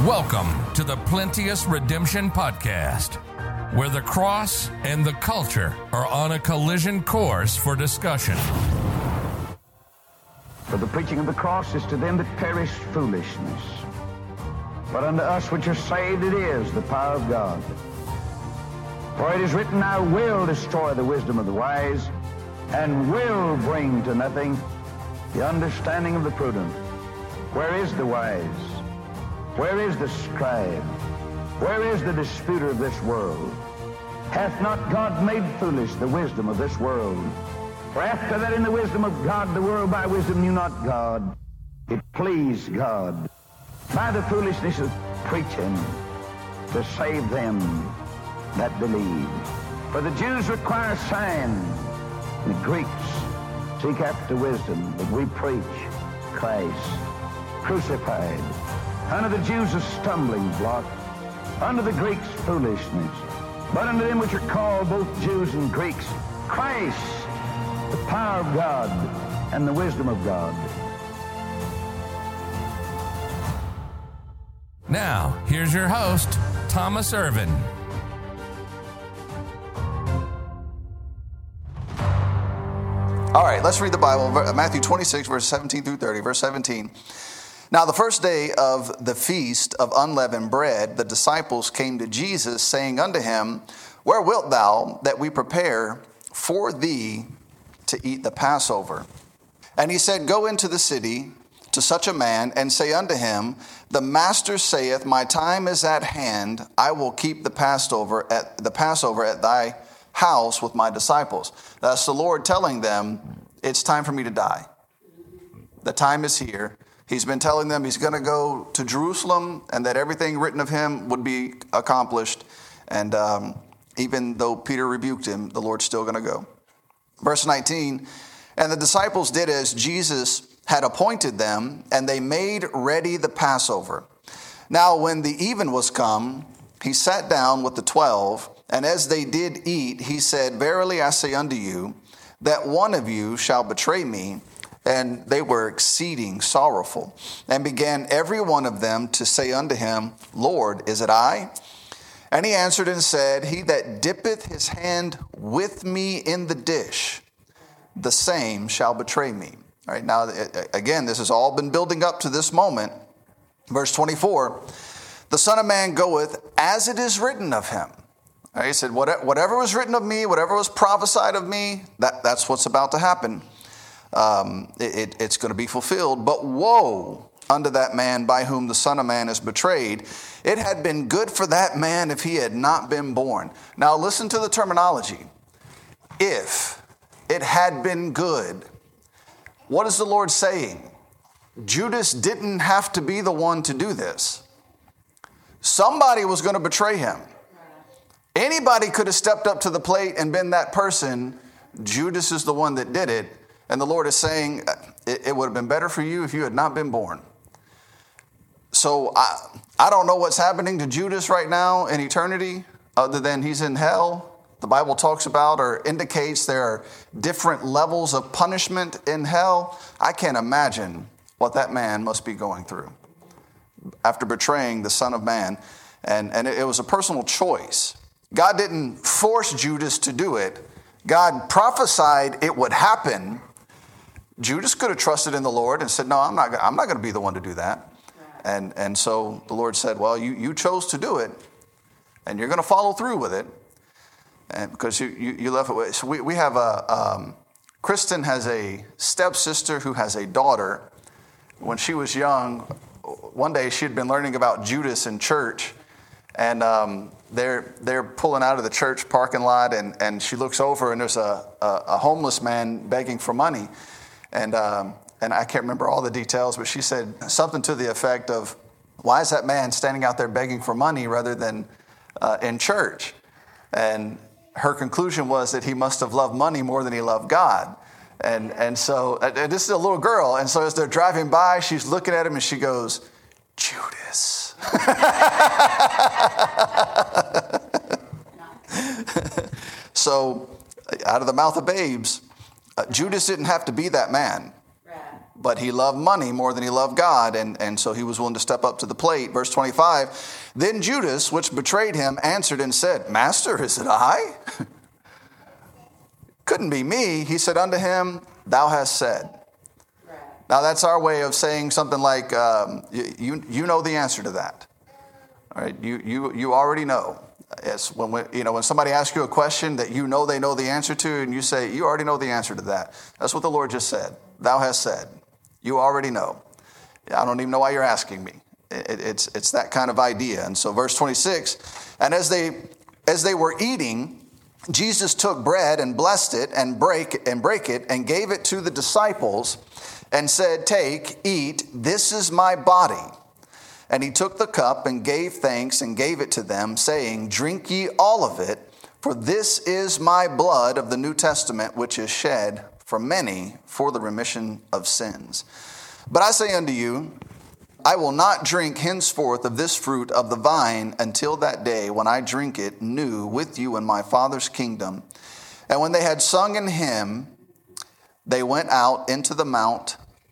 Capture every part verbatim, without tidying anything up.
Welcome to the Plenteous Redemption Podcast, where the cross and the culture are on a collision course for discussion. For the preaching of the cross is to them that perish foolishness, but unto us which are saved it is the power of God. For it is written, I will destroy the wisdom of the wise, and will bring to nothing the understanding of the prudent. Where is the wise? Where is the scribe? Where is the disputer of this world? Hath not God made foolish the wisdom of this world? For after that in the wisdom of God, the world by wisdom knew not God. It pleased God by the foolishness of preaching to save them that believe. For the Jews require signs, and the Greeks seek after wisdom, but we preach Christ crucified. Unto the Jews a stumbling block, unto the Greeks foolishness, but unto them which are called both Jews and Greeks, Christ, the power of God and the wisdom of God. Now, here's your host, Thomas Irvin. All right, let's read the Bible. Matthew twenty-six, verse seventeen through thirty. Verse seventeen. Now the first day of the feast of unleavened bread, the disciples came to Jesus, saying unto him, Where wilt thou that we prepare for thee to eat the Passover? And he said, Go into the city to such a man, and say unto him, The master saith, My time is at hand. I will keep the Passover at the Passover at thy house with my disciples. That's the Lord telling them, it's time for me to die. The time is here. He's been telling them he's going to go to Jerusalem and that everything written of him would be accomplished. And um, even though Peter rebuked him, the Lord's still going to go. Verse nineteen, and the disciples did as Jesus had appointed them, and they made ready the Passover. Now when the even was come, he sat down with the twelve, and as they did eat, he said, Verily I say unto you, that one of you shall betray me. And they were exceeding sorrowful, and began every one of them to say unto him, Lord, is it I? And he answered and said, He that dippeth his hand with me in the dish, the same shall betray me. All right, now, again, this has all been building up to this moment. Verse twenty-four, the Son of Man goeth as it is written of him. All right, he said, whatever was written of me, whatever was prophesied of me, that, that's what's about to happen. Um, it, it's going to be fulfilled. But woe unto that man by whom the Son of Man is betrayed. It had been good for that man if he had not been born. Now listen to the terminology. If it had been good. What is the Lord saying? Judas didn't have to be the one to do this. Somebody was going to betray him. Anybody could have stepped up to the plate and been that person. Judas is the one that did it. And the Lord is saying, it, it would have been better for you if you had not been born. So I, I don't know what's happening to Judas right now in eternity, other than he's in hell. The Bible talks about or indicates there are different levels of punishment in hell. I can't imagine what that man must be going through after betraying the Son of Man. And, and it, it was a personal choice. God didn't force Judas to do it. God prophesied it would happen. Judas could have trusted in the Lord and said, no, I'm not, I'm not going to be the one to do that. And, and so the Lord said, well, you, you chose to do it, and you're going to follow through with it. And because you, you, you left it. So we, we have a, um, Kristen has a stepsister who has a daughter. When she was young, one day she had been learning about Judas in church. And um, they're they're pulling out of the church parking lot, and, and she looks over, and there's a, a, a homeless man begging for money. And um, and I can't remember all the details, but she said something to the effect of, why is that man standing out there begging for money rather than uh, in church? And her conclusion was that he must have loved money more than he loved God. And and so and this is a little girl. And so as they're driving by, she's looking at him and she goes, Judas. So out of the mouth of babes, uh, Judas didn't have to be that man. but he loved money more than he loved God, and, and so he was willing to step up to the plate. Verse twenty-five, then Judas, which betrayed him, answered and said, Master, is it I? Couldn't be me. He said unto him, thou hast said. Right. Now that's our way of saying something like, um, you, you know the answer to that. All right, you, you, you already know. It's when we, you know when somebody asks you a question that you know they know the answer to, and you say, you already know the answer to that. That's what the Lord just said. Thou hast said. You already know. I don't even know why you're asking me. It, it's it's that kind of idea. And so verse twenty-six, and as they as they were eating, Jesus took bread and blessed it and break and break it and gave it to the disciples and said, take, eat, this is my body. And he took the cup and gave thanks and gave it to them, saying, drink ye all of it, for this is my blood of the New Testament, which is shed for many for the remission of sins. But I say unto you, I will not drink henceforth of this fruit of the vine until that day when I drink it new with you in my Father's kingdom. And when they had sung an hymn, they went out into the Mount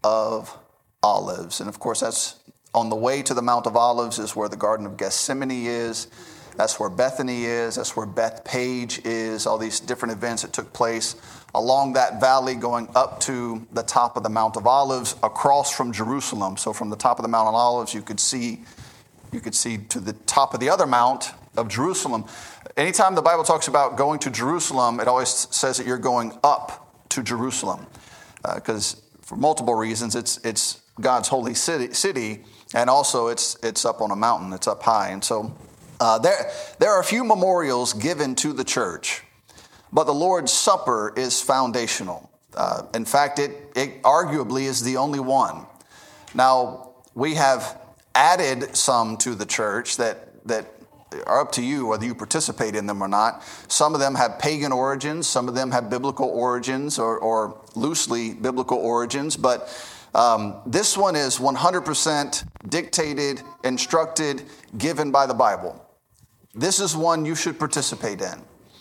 of Olives. And of course, that's on the way to the Mount of Olives is where the Garden of Gethsemane is. That's where Bethany is. That's where Bethpage is. All these different events that took place along that valley going up to the top of the Mount of Olives across from Jerusalem. So from the top of the Mount of Olives, you could see you could see to the top of the other mount of Jerusalem. Anytime the Bible talks about going to Jerusalem, it always says that you're going up to Jerusalem. Because uh, for multiple reasons, it's it's God's holy city, city and also it's it's up on a mountain. It's up high. And so uh, there, there are a few memorials given to the church. But the Lord's Supper is foundational. Uh, in fact, it, it arguably is the only one. Now, we have added some to the church that, that are up to you whether you participate in them or not. Some of them have pagan origins. Some of them have biblical origins or, or loosely biblical origins. But um, this one is one hundred percent dictated, instructed, given by the Bible. This is one you should participate in.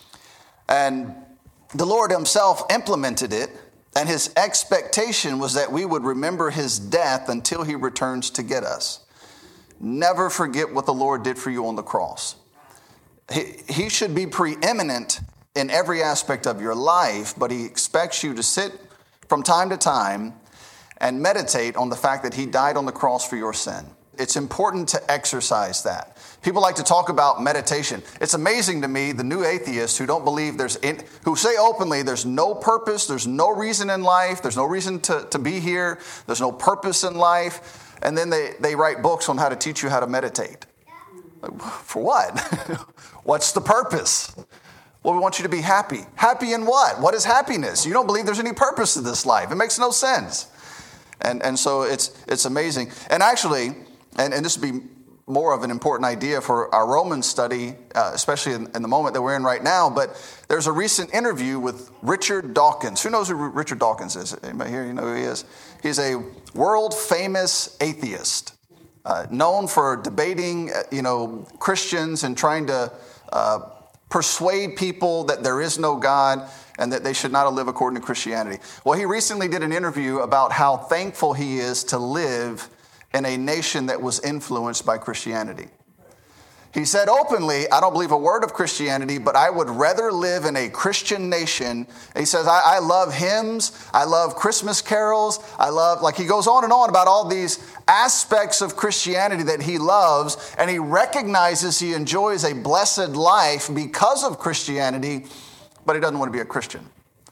And the Lord himself implemented it, and his expectation was that we would remember his death until he returns to get us. Never forget what the Lord did for you on the cross. He, he should be preeminent in every aspect of your life, but he expects you to sit from time to time and meditate on the fact that he died on the cross for your sin. It's important to exercise that. People like to talk about meditation. It's amazing to me, the new atheists who don't believe there's, in, who say openly there's no purpose, there's no reason in life, there's no reason to, to be here, there's no purpose in life, and then they, they write books on how to teach you how to meditate. Like, for what? What's the purpose? Well, we want you to be happy. Happy in what? What is happiness? You don't believe there's any purpose to this life. It makes no sense. And, and so it's, it's amazing. And actually, and, and this would be more of an important idea for our Romans study, uh, especially in, in the moment that we're in right now. But there's a recent interview with Richard Dawkins. Who knows who Richard Dawkins is? Anybody here? You know who he is? He's a world famous atheist, uh, known for debating, uh, you know, Christians and trying to uh, persuade people that there is no God and that they should not live according to Christianity. Well, he recently did an interview about how thankful he is to live in a nation that was influenced by Christianity. He said openly, I don't believe a word of Christianity, but I would rather live in a Christian nation. And he says, I, I love hymns. I love Christmas carols. I love, like he goes on and on about all these aspects of Christianity that he loves. And he recognizes he enjoys a blessed life because of Christianity, but he doesn't want to be a Christian.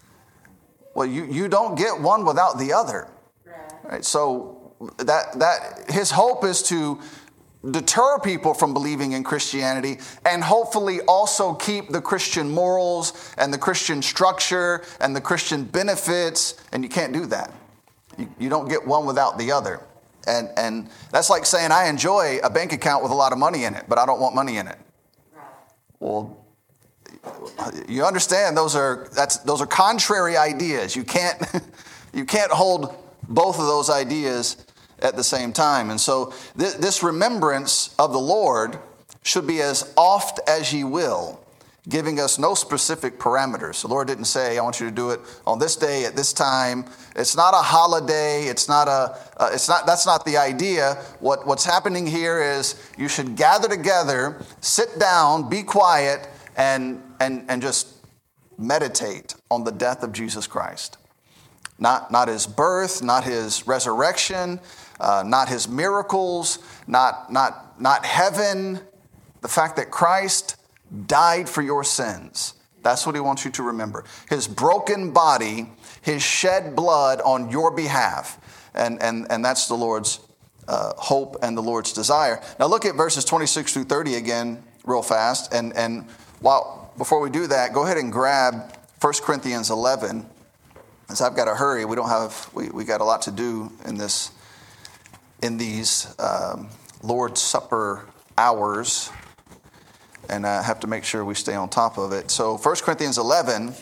Well, you, you don't get one without the other. Right? So that that his hope is to deter people from believing in Christianity and hopefully also keep the Christian morals and the Christian structure and the Christian benefits. And you can't do that. You, you don't get one without the other. And and that's like saying I enjoy a bank account with a lot of money in it, but I don't want money in it. Well, you understand those are that's those are contrary ideas. You can't you can't hold both of those ideas at the same time. And so th- this remembrance of the Lord should be as oft as ye will. giving us no specific parameters. The Lord didn't say, I want you to do it on this day at this time. It's not a holiday. It's not a, uh, it's not, that's not the idea. What, what's happening here is you should gather together, sit down, be quiet, and, and, and just meditate on the death of Jesus Christ. Not, not his birth, not his resurrection, uh, not his miracles, not, not, not heaven. The fact that Christ died for your sins. That's what he wants you to remember. His broken body, his shed blood on your behalf. And, and, and that's the Lord's uh, hope and the Lord's desire. Now look at verses twenty-six through thirty again real fast. And, and while before we do that, go ahead and grab First Corinthians eleven. As I've got to hurry, we don't have, we, we got a lot to do in this, in these um, Lord's Supper hours. And I have to make sure we stay on top of it. So First Corinthians eleven.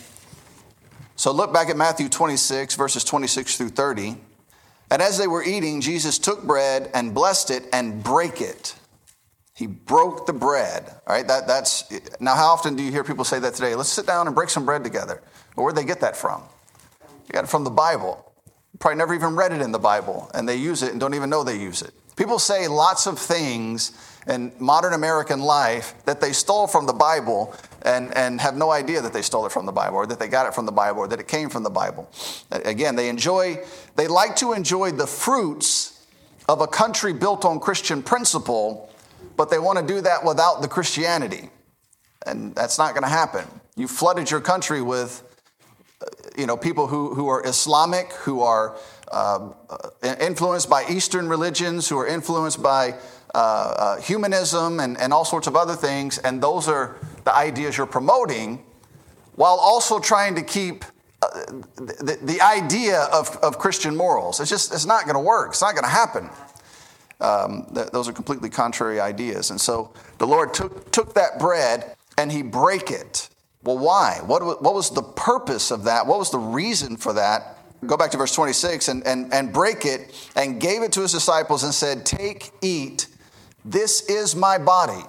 So look back at Matthew twenty-six, verses twenty-six through thirty. And as they were eating, Jesus took bread and blessed it and brake it. He broke the bread. All right, that, that's, now how often do you hear people say that today? Let's sit down and break some bread together. Well, where'd they get that from? They got it from the Bible. Probably never even read it in the Bible. And they use it and don't even know they use it. People say lots of things in modern American life that they stole from the Bible and, and have no idea that they stole it from the Bible or that they got it from the Bible or that it came from the Bible. Again, they enjoy, they like to enjoy the fruits of a country built on Christian principle, but they want to do that without the Christianity. And that's not going to happen. You flooded your country with, you know, people who, who are Islamic, who are uh, influenced by Eastern religions, who are influenced by Uh, uh, humanism and, and all sorts of other things, and those are the ideas you're promoting, while also trying to keep uh, the, the idea of, of Christian morals. It's just, it's not going to work. It's not going to happen. Um, th- those are completely contrary ideas. And so the Lord took, took that bread and he brake it. Well, why? What, what was the purpose of that? What was the reason for that? Go back to verse twenty-six, and, and, and break it and gave it to his disciples and said, take, eat. This is my body.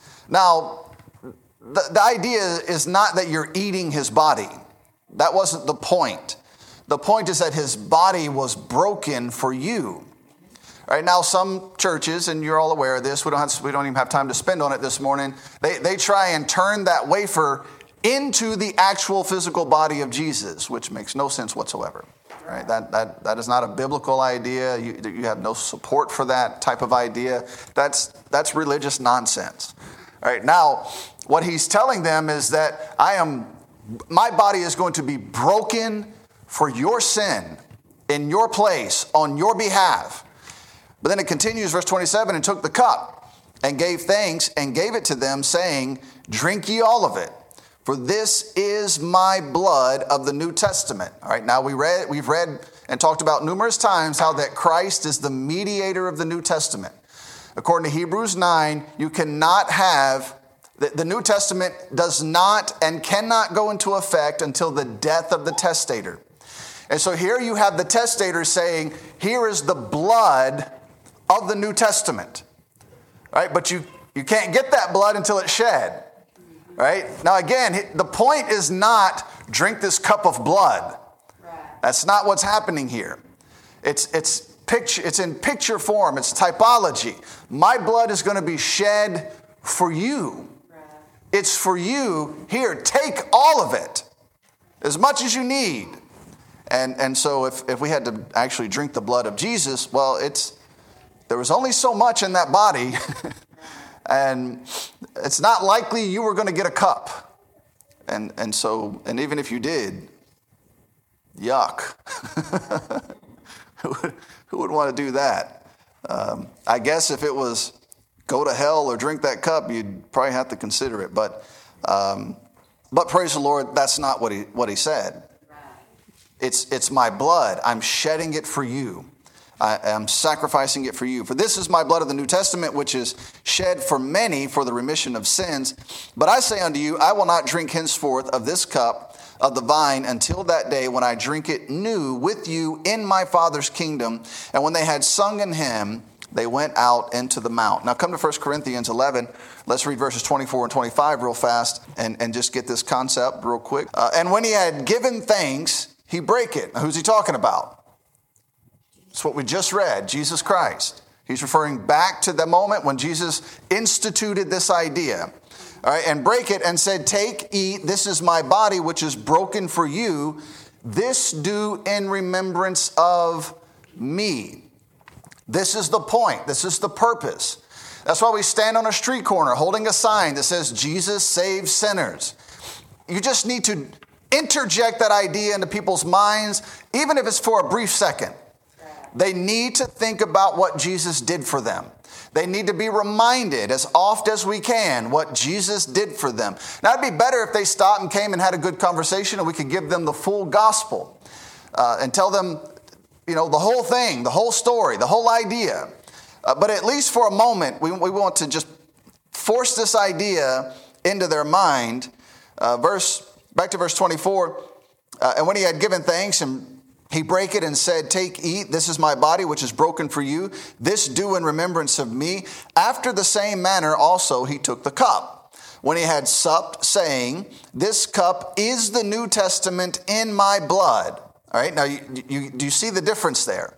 Now, the, the idea is not that you're eating his body. That wasn't the point. The point is that his body was broken for you. All right, now, some churches, and you're all aware of this, we don't, have, we don't even have time to spend on it this morning, they, they try and turn that wafer into the actual physical body of Jesus, which makes no sense whatsoever. Right? That, that, that is not a biblical idea. You, you have no support for that type of idea. That's, that's religious nonsense. All right, now, what he's telling them is that I am, my body is going to be broken for your sin, in your place, on your behalf. But then it continues, verse twenty-seven, and took the cup and gave thanks and gave it to them, saying, drink ye all of it. For this is my blood of the New Testament. All right, now we read, we've read and talked about numerous times how that Christ is the mediator of the New Testament. According to Hebrews nine, you cannot have, the, the New Testament does not and cannot go into effect until the death of the testator. And so here you have the testator saying, here is the blood of the New Testament. All right, but you, you can't get that blood until it's shed. Right? Now again, the point is not drink this cup of blood. That's not what's happening here. It's it's picture it's in picture form, it's typology. My blood is going to be shed for you. It's for you. Here, take all of it. As much as you need. And and so if, if we had to actually drink the blood of Jesus, well, it's there was only so much in that body. And it's not likely you were going to get a cup. And and so, and even if you did, yuck. who, would, who would want to do that? Um, I guess if it was go to hell or drink that cup, you'd probably have to consider it. But um, but praise the Lord, that's not what he what he said. It's it's my blood. I'm shedding it for you. I am sacrificing it for you. For this is my blood of the New Testament, which is shed for many for the remission of sins. But I say unto you, I will not drink henceforth of this cup of the vine until that day when I drink it new with you in my Father's kingdom. And when they had sung an hymn, they went out into the mount. Now come to First Corinthians eleven. Let's read verses twenty-four and twenty-five real fast and, and just get this concept real quick. Uh, and when he had given thanks, he brake it. Now who's he talking about? It's what we just read, Jesus Christ. He's referring back to the moment when Jesus instituted this idea. All right, and break it and said, take, eat, this is my body which is broken for you. This do in remembrance of me. This is the point. This is the purpose. That's why we stand on a street corner holding a sign that says, Jesus saves sinners. You just need to interject that idea into people's minds, even if it's for a brief second. They need to think about what Jesus did for them. They need to be reminded as oft as we can what Jesus did for them. Now, it'd be better if they stopped and came and had a good conversation and we could give them the full gospel uh, and tell them, you know, the whole thing, the whole story, the whole idea. Uh, but at least for a moment, we, we want to just force this idea into their mind. Uh, verse back to verse twenty-four. Uh, and when he had given thanks, and he brake it and said, take, eat, this is my body which is broken for you. This do in remembrance of me. After the same manner also he took the cup, when he had supped, saying, this cup is the New Testament in my blood. All right, now you, you, do you see the difference there?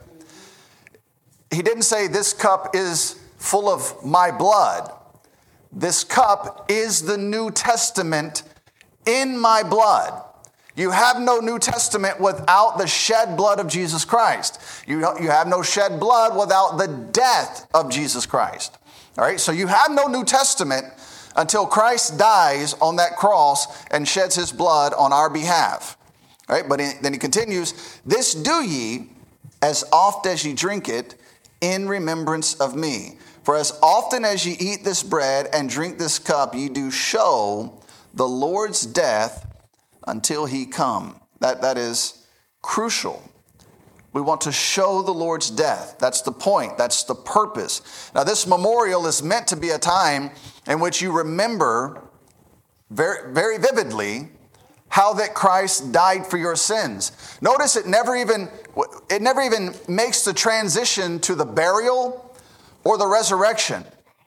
He didn't say this cup is full of my blood. This cup is the New Testament in my blood. You have no New Testament without the shed blood of Jesus Christ. You, you have no shed blood without the death of Jesus Christ. All right, so you have no New Testament until Christ dies on that cross and sheds his blood on our behalf. All right, but then he continues, this do ye as oft as ye drink it in remembrance of me. For as often as ye eat this bread and drink this cup, ye do show the Lord's death until he come. That, that is crucial. We want to show the Lord's death. That's the point. That's the purpose. Now, this memorial is meant to be a time in which you remember very, very vividly how that Christ died for your sins. Notice it never even, it never even makes the transition to the burial or the resurrection.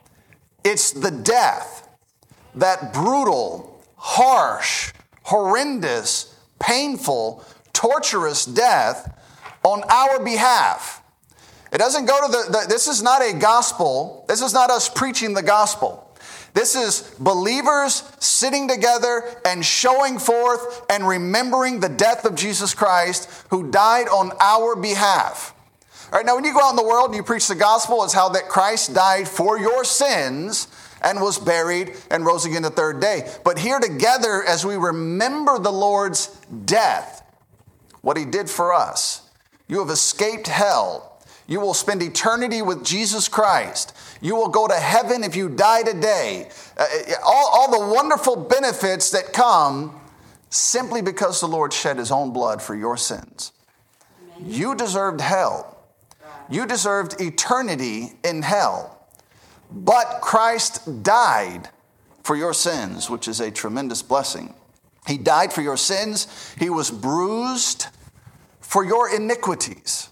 It's the death, that brutal, harsh, horrendous, painful, torturous death on our behalf. It doesn't go to the, the, this is not a gospel. This is not us preaching the gospel. This is believers sitting together and showing forth and remembering the death of Jesus Christ who died on our behalf. All right, now when you go out in the world and you preach the gospel, it's how that Christ died for your sins and was buried and rose again the third day. But here together, as we remember the Lord's death, what he did for us, you have escaped hell. You will spend eternity with Jesus Christ. You will go to heaven if you die today. Uh, all, all the wonderful benefits that come simply because the Lord shed his own blood for your sins. Amen. You deserved hell. You deserved eternity in hell. But Christ died for your sins, which is a tremendous blessing. He died for your sins. He was bruised for your iniquities.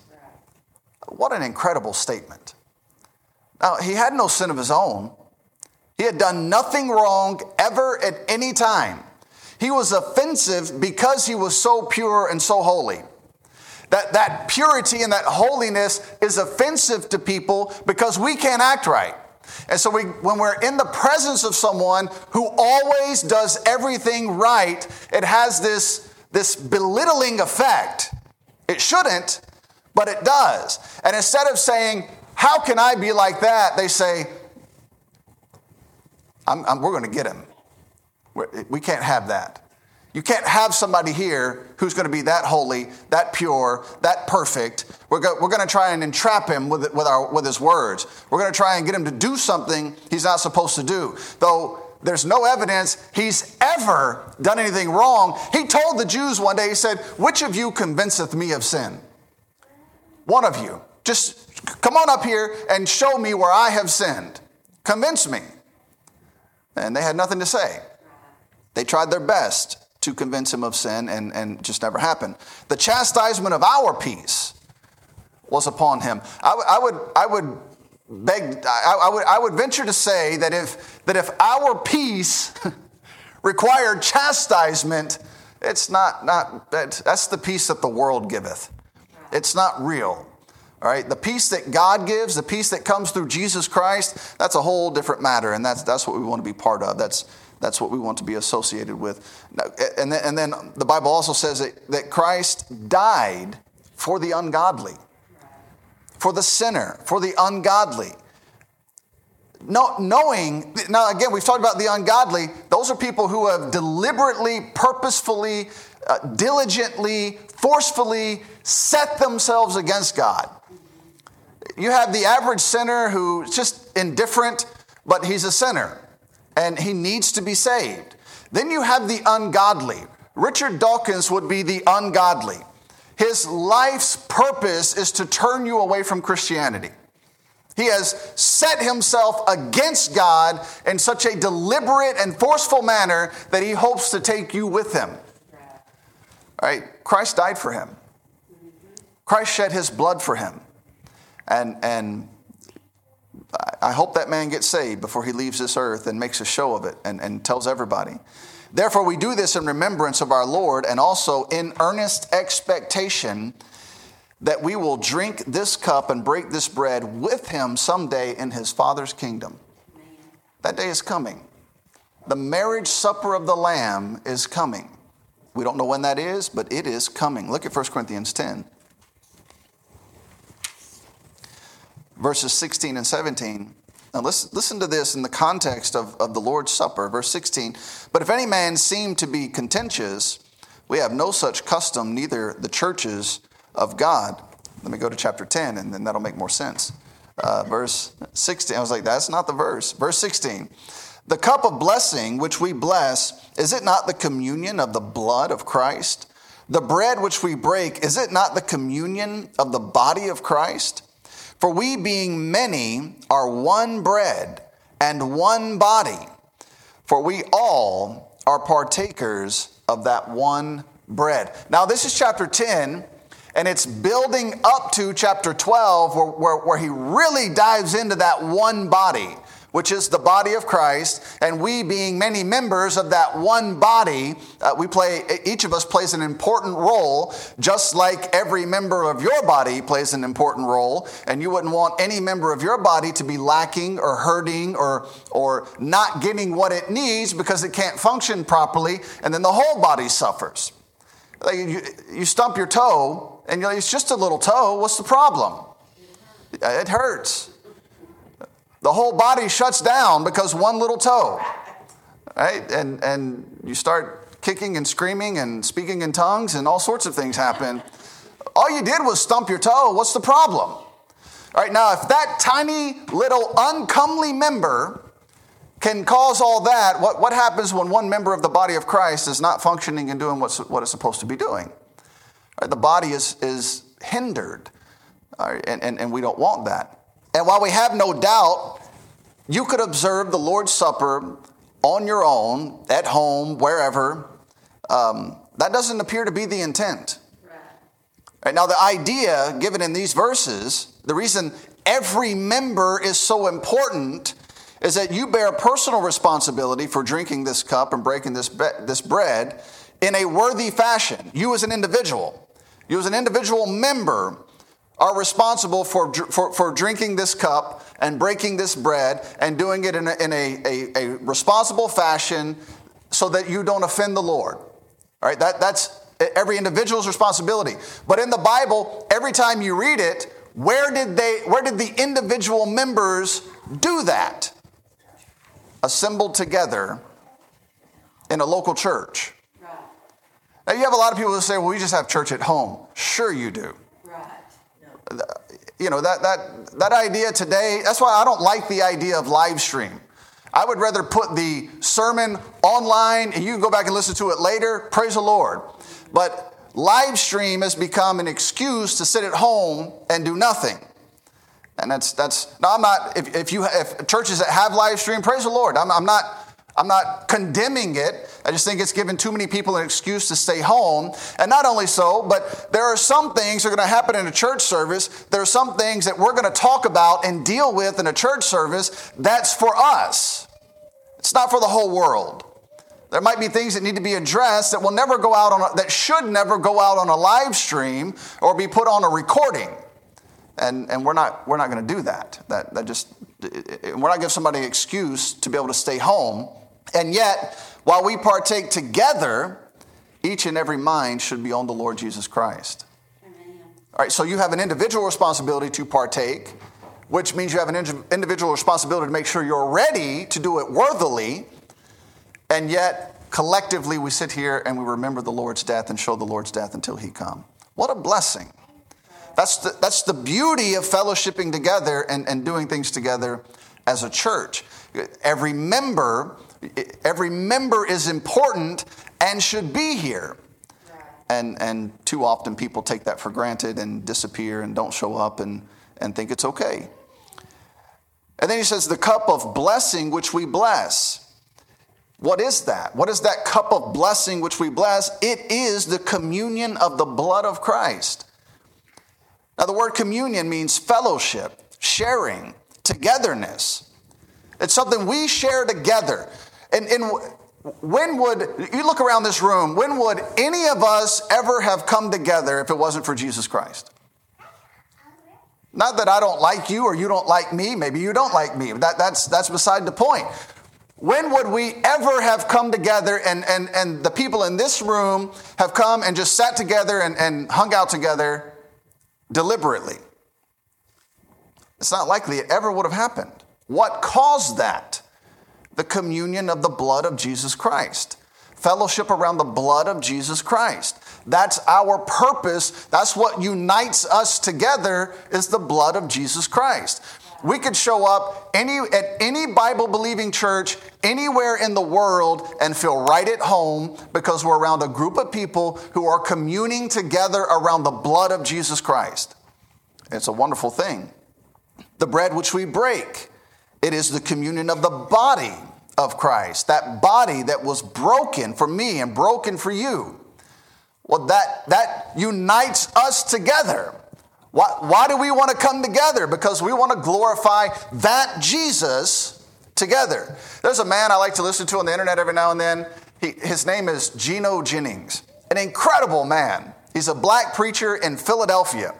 What an incredible statement. Now, he had no sin of his own. He had done nothing wrong ever at any time. He was offensive because he was so pure and so holy. That, that purity and that holiness is offensive to people because we can't act right. And so we, when we're in the presence of someone who always does everything right, it has this, this belittling effect. It shouldn't, but it does. And instead of saying, how can I be like that? They say, I'm, I'm, we're going to get him. We're, we can't have that. You can't have somebody here who's going to be that holy, that pure, that perfect. We're, go, we're going to try and entrap him with, with, our, with his words. We're going to try and get him to do something he's not supposed to do. Though there's no evidence he's ever done anything wrong. He told the Jews one day, he said, which of you convinceth me of sin? One of you. Just come on up here and show me where I have sinned. Convince me. And they had nothing to say. They tried their best to convince him of sin, and, and just never happened. The chastisement of our peace was upon him. I, w- I would, I would beg, I, I would, I would venture to say that if, that if our peace required chastisement, it's not, not that, that's the peace that the world giveth. It's not real. All right, the peace that God gives, the peace that comes through Jesus Christ, that's a whole different matter, and that's that's what we want to be part of. That's that's what we want to be associated with. And then, and then the Bible also says that, that Christ died for the ungodly, for the sinner, for the ungodly. No, knowing, now again, we've talked about the ungodly. Those are people who have deliberately, purposefully, uh, diligently, forcefully set themselves against God. You have the average sinner who's just indifferent, but he's a sinner and he needs to be saved. Then you have the ungodly. Richard Dawkins would be the ungodly. His life's purpose is to turn you away from Christianity. He has set himself against God in such a deliberate and forceful manner that he hopes to take you with him. All right? Christ died for him. Christ shed his blood for him. And, and I hope that man gets saved before he leaves this earth and makes a show of it and, and tells everybody. Therefore, we do this in remembrance of our Lord and also in earnest expectation that we will drink this cup and break this bread with him someday in his Father's kingdom. That day is coming. The marriage supper of the Lamb is coming. We don't know when that is, but it is coming. Look at First Corinthians ten. Verses sixteen and seventeen. Now listen, listen to this in the context of, of the Lord's Supper. Verse sixteen. But if any man seem to be contentious, we have no such custom, neither the churches of God. Let me go to chapter ten, and then that'll make more sense. Uh, verse sixteen. I was like, that's not the verse. Verse sixteen. The cup of blessing which we bless, is it not the communion of the blood of Christ? The bread which we break, is it not the communion of the body of Christ? For we being many are one bread and one body, for we all are partakers of that one bread. Now this is chapter ten, and it's building up to chapter twelve where, where, where he really dives into that one body, which is the body of Christ, and we being many members of that one body, uh, we play, each of us plays an important role, just like every member of your body plays an important role, and you wouldn't want any member of your body to be lacking or hurting or, or not getting what it needs because it can't function properly, and then the whole body suffers. Like you, you stump your toe, and you're like, it's just a little toe, what's the problem? It hurts. The whole body shuts down because one little toe, right? And and you start kicking and screaming and speaking in tongues and all sorts of things happen. All you did was stump your toe. What's the problem? All right, now if that tiny little uncomely member can cause all that, what, what happens when one member of the body of Christ is not functioning and doing what's, what it's supposed to be doing? All right, the body is, is hindered, all right, and, and, and we don't want that. And while we have no doubt, you could observe the Lord's Supper on your own, at home, wherever. Um, that doesn't appear to be the intent. Right. Right, now, the idea given in these verses, the reason every member is so important is that you bear personal responsibility for drinking this cup and breaking this, be- this bread in a worthy fashion. You as an individual, you as an individual member are responsible for, for, for drinking this cup and breaking this bread and doing it in, a, in a, a, a responsible fashion so that you don't offend the Lord. All right, that, that's every individual's responsibility. But in the Bible, every time you read it, where did they? Where did the individual members do that? Assembled together in a local church. Right. Now you have a lot of people who say, well, we just have church at home. Sure you do. You know, that that that idea today, that's why I don't like the idea of live stream. I would rather put the sermon online and you can go back and listen to it later. Praise the Lord. But live stream has become an excuse to sit at home and do nothing. And that's, that's, now I'm not, if, if you if churches that have live stream, praise the Lord. I'm, I'm not, I'm not condemning it. I just think it's giving too many people an excuse to stay home. And not only so, but there are some things that are going to happen in a church service. There are some things that we're going to talk about and deal with in a church service that's for us. It's not for the whole world. There might be things that need to be addressed that will never go out on, a, that should never go out on a live stream or be put on a recording. And, and we're not, we're not going to do that. That, that just, we're not going to give somebody an excuse to be able to stay home. And yet, while we partake together, each and every mind should be on the Lord Jesus Christ. Amen. All right, so you have an individual responsibility to partake, which means you have an individual responsibility to make sure you're ready to do it worthily. And yet, collectively, we sit here and we remember the Lord's death and show the Lord's death until he come. What a blessing. That's the, that's the beauty of fellowshipping together and, and doing things together as a church. Every member, every member is important and should be here. And, and too often people take that for granted and disappear and don't show up and, and think it's okay. And then he says, the cup of blessing which we bless. What is that? What is that cup of blessing which we bless? It is the communion of the blood of Christ. Now, the word communion means fellowship, sharing, togetherness. It's something we share together. And, and when would, you look around this room, when would any of us ever have come together if it wasn't for Jesus Christ? Not that I don't like you or you don't like me. Maybe you don't like me. That, that's, that's beside the point. When would we ever have come together and, and, and the people in this room have come and just sat together and, and hung out together deliberately? It's not likely it ever would have happened. What caused that? The communion of the blood of Jesus Christ. Fellowship around the blood of Jesus Christ. That's our purpose. That's what unites us together, is the blood of Jesus Christ. We could show up any at any Bible-believing church anywhere in the world and feel right at home because we're around a group of people who are communing together around the blood of Jesus Christ. It's a wonderful thing. The bread which we break, it is the communion of the body of Christ. That body that was broken for me and broken for you. Well, that, that unites us together. Why, why do we want to come together? Because we want to glorify that Jesus together. There's a man I like to listen to on the internet every now and then. He, his name is Geno Jennings, an incredible man. He's a black preacher in Philadelphia.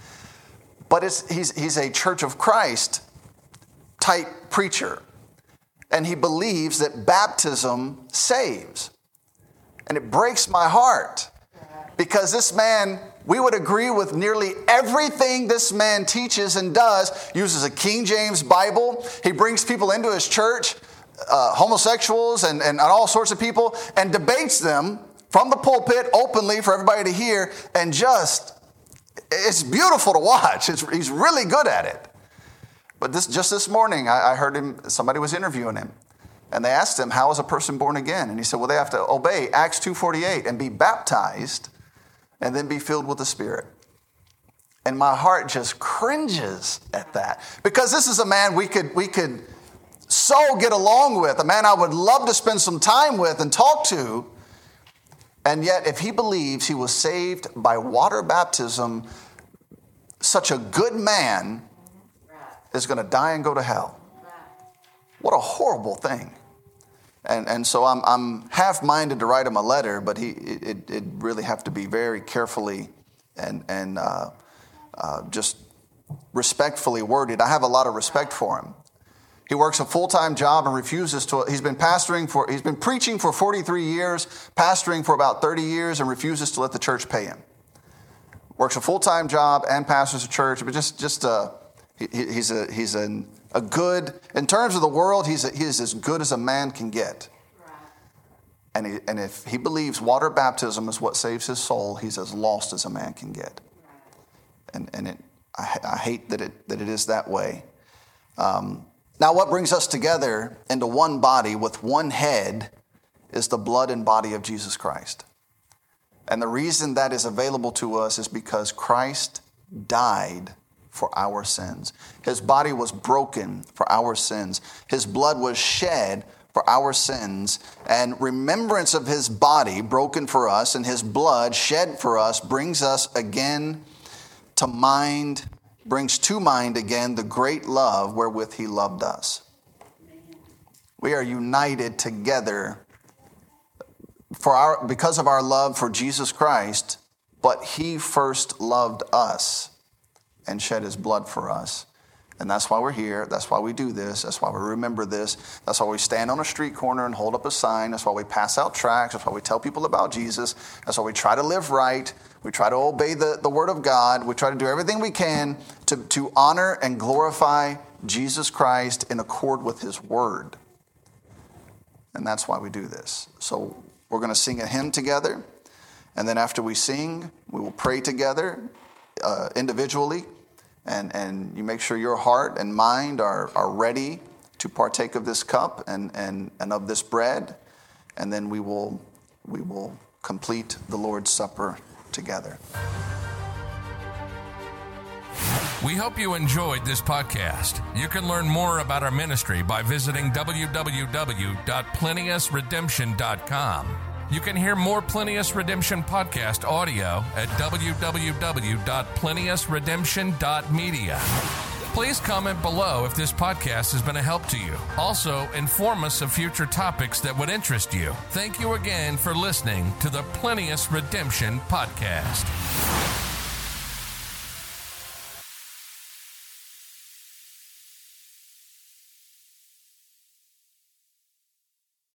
But it's, he's, he's a Church of Christ type preacher. And he believes that baptism saves. And it breaks my heart because this man, we would agree with nearly everything this man teaches and does, uses a King James Bible. He brings people into his church, uh, homosexuals and, and all sorts of people, and debates them from the pulpit openly for everybody to hear. And just, it's beautiful to watch. It's, he's really good at it. But this, just this morning, I, I heard him, somebody was interviewing him. And they asked him, how is a person born again? And he said, well, they have to obey Acts two forty-eight and be baptized and then be filled with the Spirit. And my heart just cringes at that. Because this is a man we could, we could so get along with, a man I would love to spend some time with and talk to. And yet, if he believes he was saved by water baptism, such a good man is going to die and go to hell. What a horrible thing. And and so I'm I'm half-minded to write him a letter, but he it it really have to be very carefully and and uh, uh, just respectfully worded. I have a lot of respect for him. He works a full-time job and refuses to. He's been pastoring for. He's been preaching for forty-three years, pastoring for about thirty years, and refuses to let the church pay him. Works a full-time job and pastors a church, but just just uh, he, he's a he's an. A good, in terms of the world, he's, a, he's as good as a man can get. Right. And, he, and if he believes water baptism is what saves his soul, he's as lost as a man can get. Right. And, and it, I, I hate that it, that it is that way. Um, now, what brings us together into one body with one head is the blood and body of Jesus Christ. And the reason that is available to us is because Christ died for our sins. His body was broken for our sins. His blood was shed for our sins, and remembrance of his body broken for us and his blood shed for us brings us again to mind, brings to mind again the great love wherewith he loved us. We are united together for our because of our love for Jesus Christ, but he first loved us and shed his blood for us. And that's why we're here. That's why we do this. That's why we remember this. That's why we stand on a street corner and hold up a sign. That's why we pass out tracts. That's why we tell people about Jesus. That's why we try to live right. We try to obey the, the word of God. We try to do everything we can to, to honor and glorify Jesus Christ in accord with his word. And that's why we do this. So we're going to sing a hymn together. And then after we sing, we will pray together uh, individually. And, and you make sure your heart and mind are, are ready to partake of this cup and, and, and of this bread. And then we will, we will complete the Lord's Supper together. We hope you enjoyed this podcast. You can learn more about our ministry by visiting w w w dot plinius redemption dot com. You can hear more Plinius Redemption podcast audio at w w w dot plinius redemption dot media. Please comment below if this podcast has been a help to you. Also, inform us of future topics that would interest you. Thank you again for listening to the Plinius Redemption podcast.